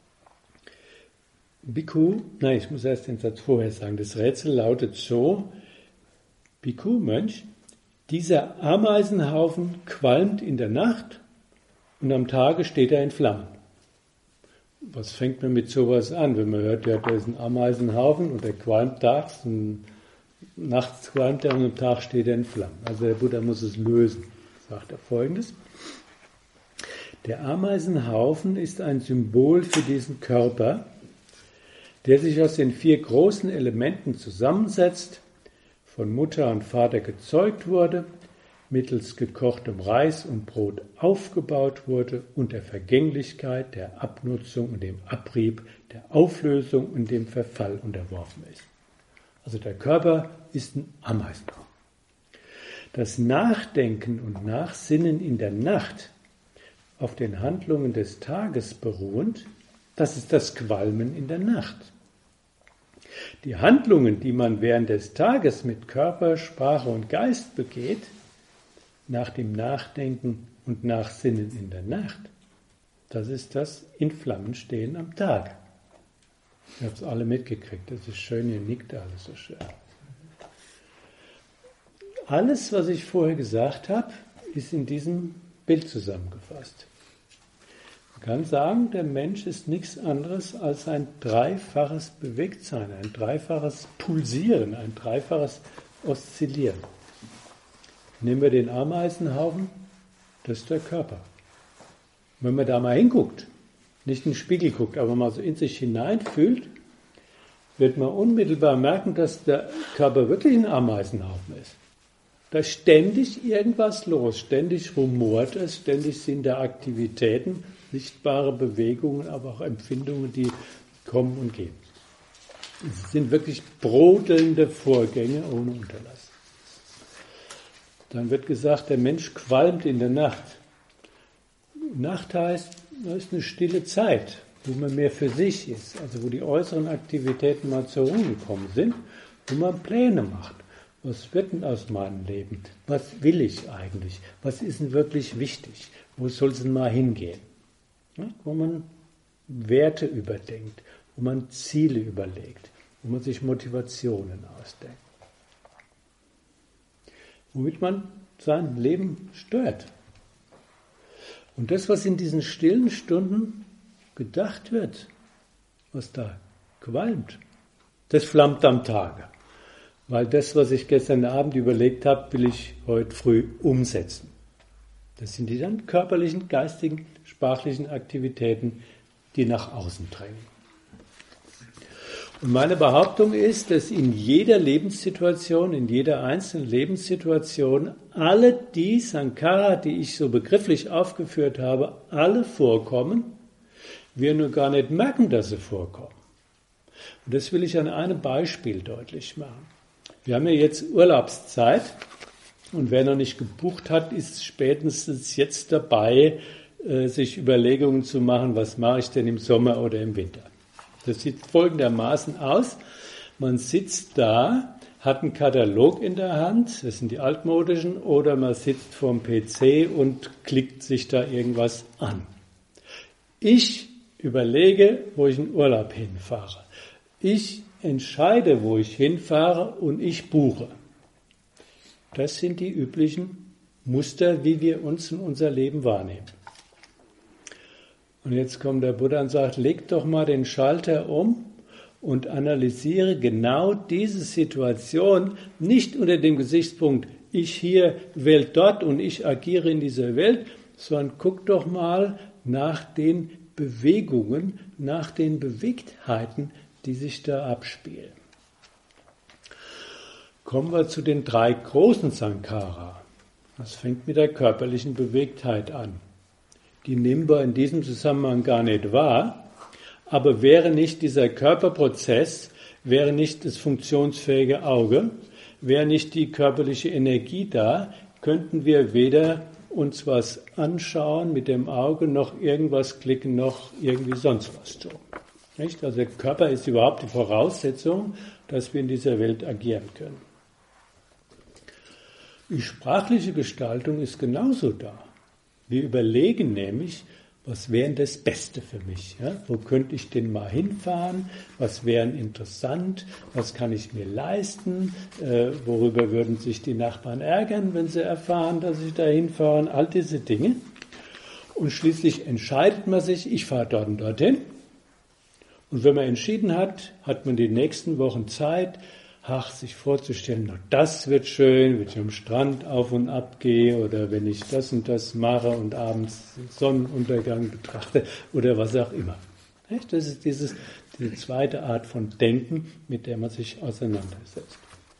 Ich muss erst den Satz vorher sagen. Das Rätsel lautet so: Bhikkhu, Mönch, dieser Ameisenhaufen qualmt in der Nacht und am Tage steht er in Flammen. Was fängt man mit sowas an, wenn man hört, da ist ein Ameisenhaufen und der qualmt tags und nachts qualmt er und am Tag steht er in Flammen. Also der Buddha muss es lösen, sagt er Folgendes. Der Ameisenhaufen ist ein Symbol für diesen Körper, der sich aus den 4 großen Elementen zusammensetzt, von Mutter und Vater gezeugt wurde, mittels gekochtem Reis und Brot aufgebaut wurde und der Vergänglichkeit, der Abnutzung und dem Abrieb, der Auflösung und dem Verfall unterworfen ist. Also der Körper ist ein Ameisenhaufen. Das Nachdenken und Nachsinnen in der Nacht, auf den Handlungen des Tages beruhend, das ist das Qualmen in der Nacht. Die Handlungen, die man während des Tages mit Körper, Sprache und Geist begeht, nach dem Nachdenken und Nachsinnen in der Nacht, das ist das in Flammen stehen am Tag. Ihr habt es alle mitgekriegt, das ist schön, ihr nickt alles so schön. Alles, was ich vorher gesagt habe, ist in diesem Bild zusammengefasst. Man kann sagen, der Mensch ist nichts anderes als ein dreifaches Bewegtsein, ein dreifaches Pulsieren, ein dreifaches Oszillieren. Nehmen wir den Ameisenhaufen, das ist der Körper. Wenn man da mal hinguckt, nicht in den Spiegel guckt, aber mal so in sich hineinfühlt, wird man unmittelbar merken, dass der Körper wirklich ein Ameisenhaufen ist. Da ist ständig irgendwas los, ständig rumort es, ständig sind da Aktivitäten, sichtbare Bewegungen, aber auch Empfindungen, die kommen und gehen. Es sind wirklich brodelnde Vorgänge ohne Unterlass. Dann wird gesagt, der Mensch qualmt in der Nacht. Nacht heißt, das ist eine stille Zeit, wo man mehr für sich ist, also wo die äußeren Aktivitäten mal zur Ruhe gekommen sind, wo man Pläne macht. Was wird denn aus meinem Leben? Was will ich eigentlich? Was ist denn wirklich wichtig? Wo soll es denn mal hingehen? Ja, wo man Werte überdenkt, wo man Ziele überlegt, wo man sich Motivationen ausdenkt. Womit man sein Leben steuert. Und das, was in diesen stillen Stunden gedacht wird, was da qualmt, das flammt am Tage. Weil das, was ich gestern Abend überlegt habe, will ich heute früh umsetzen. Das sind die dann körperlichen, geistigen, sprachlichen Aktivitäten, die nach außen drängen. Und meine Behauptung ist, dass in jeder Lebenssituation, in jeder einzelnen Lebenssituation alle die Sankhara, die ich so begrifflich aufgeführt habe, alle vorkommen, wir nur gar nicht merken, dass sie vorkommen. Und das will ich an einem Beispiel deutlich machen. Wir haben ja jetzt Urlaubszeit und wer noch nicht gebucht hat, ist spätestens jetzt dabei, sich Überlegungen zu machen, was mache ich denn im Sommer oder im Winter. Das sieht folgendermaßen aus. Man sitzt da, hat einen Katalog in der Hand, das sind die altmodischen, oder man sitzt vorm PC und klickt sich da irgendwas an. Ich überlege, wo ich in Urlaub hinfahre. Ich entscheide, wo ich hinfahre und ich buche. Das sind die üblichen Muster, wie wir uns in unser Leben wahrnehmen. Und jetzt kommt der Buddha und sagt, leg doch mal den Schalter um und analysiere genau diese Situation, nicht unter dem Gesichtspunkt, ich hier, Welt dort und ich agiere in dieser Welt, sondern guck doch mal nach den Bewegungen, nach den Bewegtheiten, die sich da abspielen. Kommen wir zu den 3 großen Sankhara. Das fängt mit der körperlichen Bewegtheit an. Die nehmen wir in diesem Zusammenhang gar nicht wahr, aber wäre nicht dieser Körperprozess, wäre nicht das funktionsfähige Auge, wäre nicht die körperliche Energie da, könnten wir weder uns was anschauen mit dem Auge, noch irgendwas klicken, noch irgendwie sonst was tun. Nicht? Also der Körper ist überhaupt die Voraussetzung, dass wir in dieser Welt agieren können. Die sprachliche Gestaltung ist genauso da. Wir überlegen nämlich, was wäre das Beste für mich? Ja? Wo könnte ich denn mal hinfahren? Was wäre interessant? Was kann ich mir leisten? Worüber würden sich die Nachbarn ärgern, wenn sie erfahren, dass ich da hinfahre? All diese Dinge. Und schließlich entscheidet man sich, ich fahre dort und dorthin. Und wenn man entschieden hat, hat man die nächsten Wochen Zeit, sich vorzustellen, das wird schön, wenn ich am Strand auf und ab gehe oder wenn ich das und das mache und abends den Sonnenuntergang betrachte oder was auch immer. Das ist diese zweite Art von Denken, mit der man sich auseinandersetzt.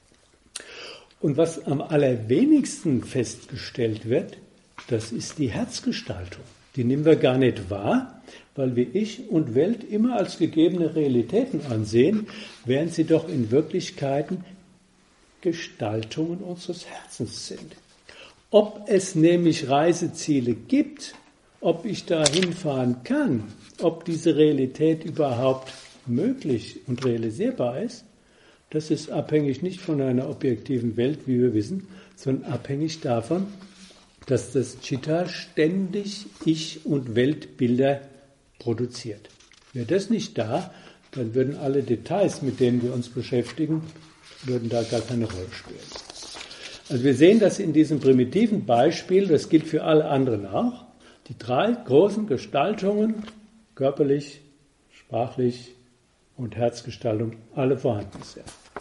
Und was am allerwenigsten festgestellt wird, das ist die Herzgestaltung. Die nehmen wir gar nicht wahr, weil wir Ich und Welt immer als gegebene Realitäten ansehen, während sie doch in Wirklichkeiten Gestaltungen unseres Herzens sind. Ob es nämlich Reiseziele gibt, ob ich da hinfahren kann, ob diese Realität überhaupt möglich und realisierbar ist, das ist abhängig nicht von einer objektiven Welt, wie wir wissen, sondern abhängig davon, dass das Chitta ständig Ich- und Weltbilder produziert. Wäre das nicht da, dann würden alle Details, mit denen wir uns beschäftigen, würden da gar keine Rolle spielen. Also wir sehen das in diesem primitiven Beispiel, das gilt für alle anderen auch, die 3 großen Gestaltungen, körperlich, sprachlich und Herzgestaltung, alle vorhanden sind.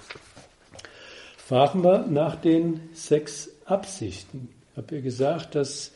Fragen wir nach den 6 Absichten. Ich habe ja gesagt, dass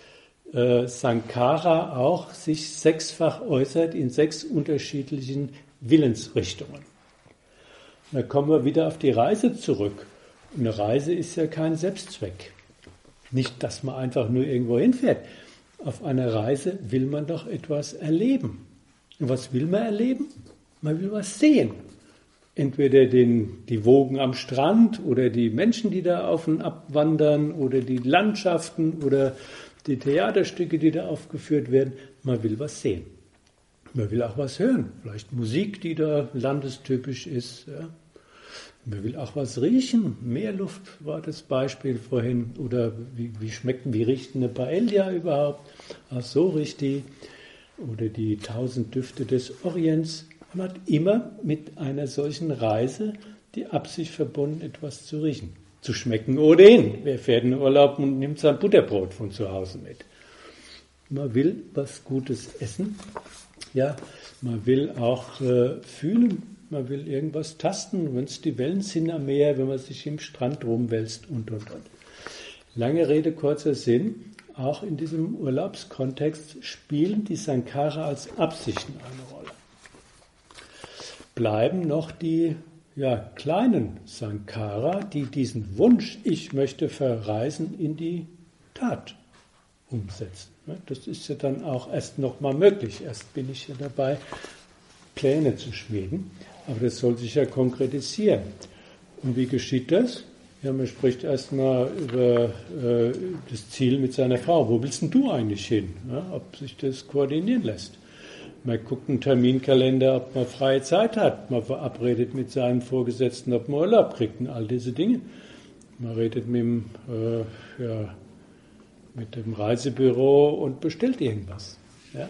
Sankhara auch sich 6-fach äußert in 6 unterschiedlichen Willensrichtungen. Da kommen wir wieder auf die Reise zurück. Eine Reise ist ja kein Selbstzweck. Nicht, dass man einfach nur irgendwo hinfährt. Auf einer Reise will man doch etwas erleben. Und was will man erleben? Man will was sehen. Entweder die Wogen am Strand oder die Menschen, die da auf und ab wandern oder die Landschaften oder die Theaterstücke, die da aufgeführt werden. Man will was sehen. Man will auch was hören. Vielleicht Musik, die da landestypisch ist. Ja. Man will auch was riechen. Meerluft war das Beispiel vorhin. Oder wie riecht eine Paella überhaupt? Ach, so riecht die. oder die 1000 Düfte des Orients. Man hat immer mit einer solchen Reise die Absicht verbunden, etwas zu riechen, zu schmecken ohnehin. Wer fährt in den Urlaub und nimmt sein Butterbrot von zu Hause mit? Man will was Gutes essen, ja, man will auch fühlen, man will irgendwas tasten, wenn es die Wellen sind am Meer, wenn man sich im Strand rumwälzt und. Lange Rede, kurzer Sinn, auch in diesem Urlaubskontext spielen die Sankhara als Absichten eine Rolle. Bleiben noch die kleinen Sankhara, die diesen Wunsch, ich möchte verreisen, in die Tat umsetzen. Das ist ja dann auch erst nochmal möglich. Erst bin ich ja dabei, Pläne zu schmieden. Aber das soll sich ja konkretisieren. Und wie geschieht das? Ja, man spricht erstmal über das Ziel mit seiner Frau. Wo willst denn du eigentlich hin? Ja, ob sich das koordinieren lässt. Man guckt einen Terminkalender, ob man freie Zeit hat. Man verabredet mit seinem Vorgesetzten, ob man Urlaub kriegt und all diese Dinge. Man redet mit dem Reisebüro und bestellt irgendwas. Ja?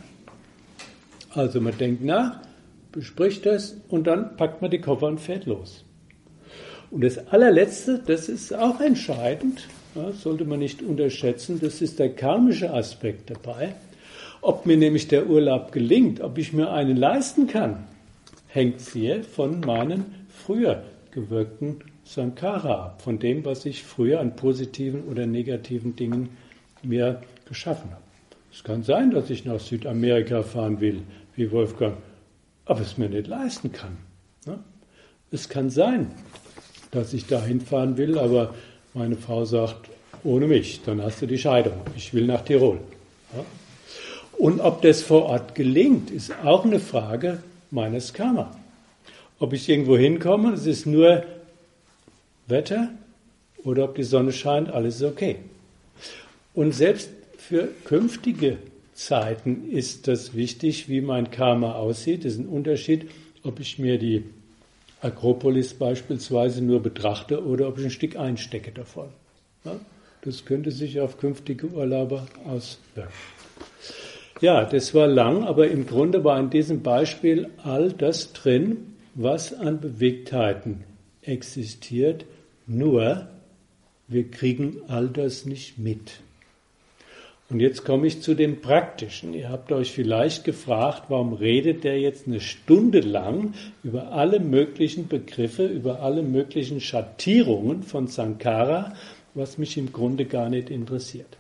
Also man denkt nach, bespricht das und dann packt man die Koffer und fährt los. Und das allerletzte, das ist auch entscheidend, ja, sollte man nicht unterschätzen, das ist der karmische Aspekt dabei. Ob mir nämlich der Urlaub gelingt, ob ich mir einen leisten kann, hängt sehr von meinen früher gewirkten Sankhara ab, von dem, was ich früher an positiven oder negativen Dingen mir geschaffen habe. Es kann sein, dass ich nach Südamerika fahren will, wie Wolfgang, aber es mir nicht leisten kann. Ne? Es kann sein, dass ich dahin fahren will, aber meine Frau sagt, ohne mich, dann hast du die Scheidung. Ich will nach Tirol. Ja? Und ob das vor Ort gelingt, ist auch eine Frage meines Karma. Ob ich irgendwo hinkomme, es ist nur Wetter, oder ob die Sonne scheint, alles ist okay. Und selbst für künftige Zeiten ist das wichtig, wie mein Karma aussieht. Das ist ein Unterschied, ob ich mir die Akropolis beispielsweise nur betrachte oder ob ich ein Stück einstecke davon. Ja, das könnte sich auf künftige Urlaube auswirken. Ja, das war lang, aber im Grunde war in diesem Beispiel all das drin, was an Bewegtheiten existiert, nur wir kriegen all das nicht mit. Und jetzt komme ich zu dem Praktischen. Ihr habt euch vielleicht gefragt, warum redet der jetzt eine Stunde lang über alle möglichen Begriffe, über alle möglichen Schattierungen von Sankhara, was mich im Grunde gar nicht interessiert.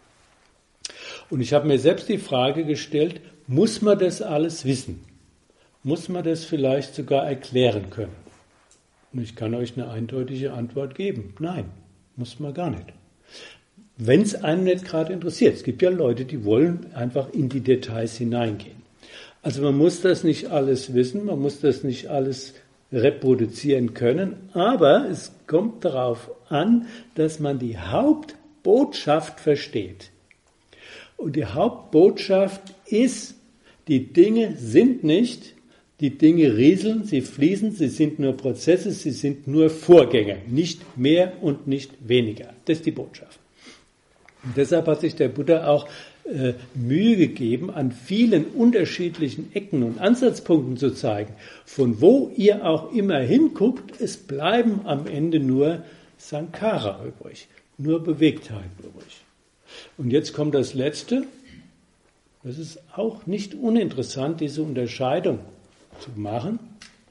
Und ich habe mir selbst die Frage gestellt, muss man das alles wissen? Muss man das vielleicht sogar erklären können? Und ich kann euch eine eindeutige Antwort geben. Nein, muss man gar nicht. Wenn es einen nicht gerade interessiert. Es gibt ja Leute, die wollen einfach in die Details hineingehen. Also man muss das nicht alles wissen, man muss das nicht alles reproduzieren können, aber es kommt darauf an, dass man die Hauptbotschaft versteht. Und die Hauptbotschaft ist, die Dinge sind nicht, die Dinge rieseln, sie fließen, sie sind nur Prozesse, sie sind nur Vorgänge, nicht mehr und nicht weniger. Das ist die Botschaft. Und deshalb hat sich der Buddha auch Mühe gegeben, an vielen unterschiedlichen Ecken und Ansatzpunkten zu zeigen. Von wo ihr auch immer hinguckt, es bleiben am Ende nur Sankhara übrig, nur Bewegtheiten übrig. Und jetzt kommt das Letzte. Das ist auch nicht uninteressant, diese Unterscheidung zu machen.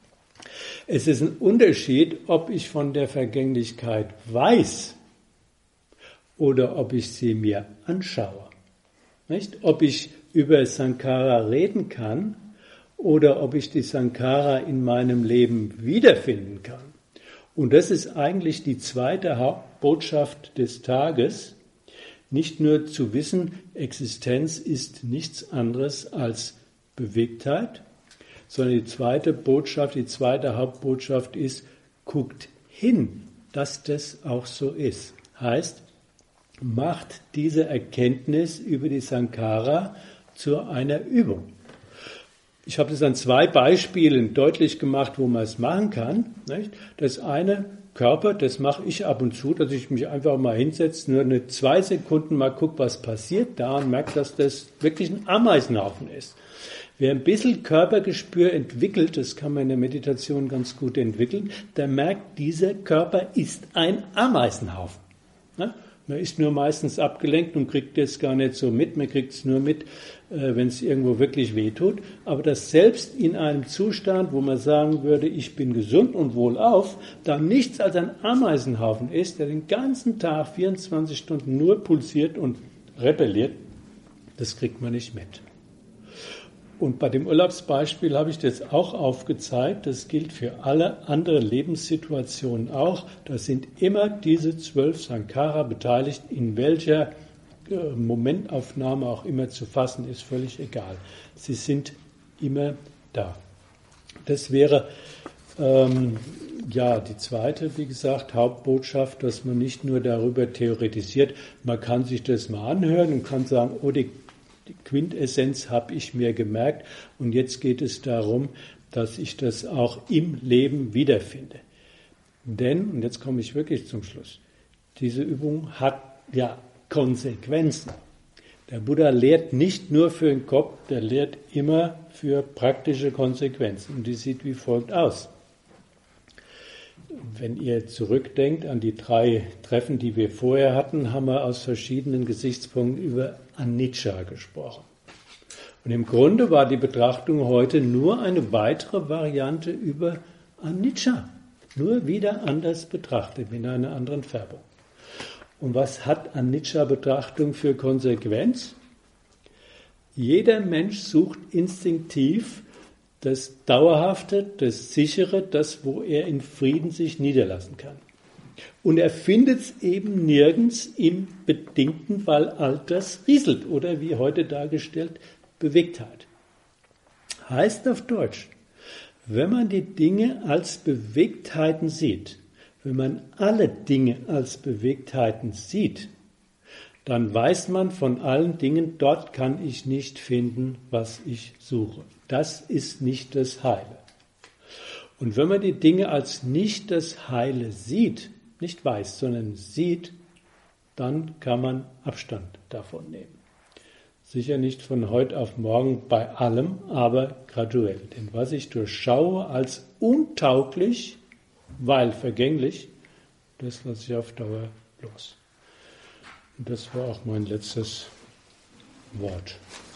Es ist ein Unterschied, ob ich von der Vergänglichkeit weiß oder ob ich sie mir anschaue. Nicht? Ob ich über Sankhara reden kann oder ob ich die Sankhara in meinem Leben wiederfinden kann. Und das ist eigentlich die zweite Hauptbotschaft des Tages. Nicht nur zu wissen, Existenz ist nichts anderes als Bewegtheit, sondern die zweite Botschaft, die zweite Hauptbotschaft ist, guckt hin, dass das auch so ist. Heißt, macht diese Erkenntnis über die Sankhara zu einer Übung. Ich habe das an 2 Beispielen deutlich gemacht, wo man es machen kann. Nicht? Das eine, Körper, das mache ich ab und zu, dass ich mich einfach mal hinsetze, nur eine 2 Sekunden mal gucke, was passiert da und merke, dass das wirklich ein Ameisenhaufen ist. Wer ein bisschen Körpergespür entwickelt, das kann man in der Meditation ganz gut entwickeln, der merkt, dieser Körper ist ein Ameisenhaufen. Ne? Man ist nur meistens abgelenkt und kriegt das gar nicht so mit. Man kriegt es nur mit, wenn es irgendwo wirklich wehtut. Aber dass selbst in einem Zustand, wo man sagen würde, ich bin gesund und wohlauf, da nichts als ein Ameisenhaufen ist, der den ganzen Tag 24 Stunden nur pulsiert und rebelliert, das kriegt man nicht mit. Und bei dem Urlaubsbeispiel habe ich das auch aufgezeigt. Das gilt für alle anderen Lebenssituationen auch. Da sind immer diese 12 Sankhara beteiligt, in welcher Momentaufnahme auch immer zu fassen, ist völlig egal. Sie sind immer da. Das wäre die zweite, wie gesagt, Hauptbotschaft, dass man nicht nur darüber theoretisiert, man kann sich das mal anhören und kann sagen, oh, die Quintessenz habe ich mir gemerkt und jetzt geht es darum, dass ich das auch im Leben wiederfinde. Denn, und jetzt komme ich wirklich zum Schluss, diese Übung hat ja Konsequenzen. Der Buddha lehrt nicht nur für den Kopf, der lehrt immer für praktische Konsequenzen und die sieht wie folgt aus. Wenn ihr zurückdenkt an die 3 Treffen, die wir vorher hatten, haben wir aus verschiedenen Gesichtspunkten über Anicca gesprochen. Und im Grunde war die Betrachtung heute nur eine weitere Variante über Anicca, nur wieder anders betrachtet, mit einer anderen Färbung. Und was hat Anicca-Betrachtung für Konsequenz? Jeder Mensch sucht instinktiv das Dauerhafte, das Sichere, das, wo er in Frieden sich niederlassen kann. Und er findet es eben nirgends im Bedingten, weil all das rieselt oder wie heute dargestellt, Bewegtheit. Heißt auf Deutsch, wenn man die Dinge als Bewegtheiten sieht, wenn man alle Dinge als Bewegtheiten sieht, dann weiß man von allen Dingen, dort kann ich nicht finden, was ich suche. Das ist nicht das Heile. Und wenn man die Dinge als nicht das Heile sieht, nicht weiß, sondern sieht, dann kann man Abstand davon nehmen. Sicher nicht von heute auf morgen bei allem, aber graduell. Denn was ich durchschaue als untauglich, weil vergänglich, das lasse ich auf Dauer los. Und das war auch mein letztes Wort.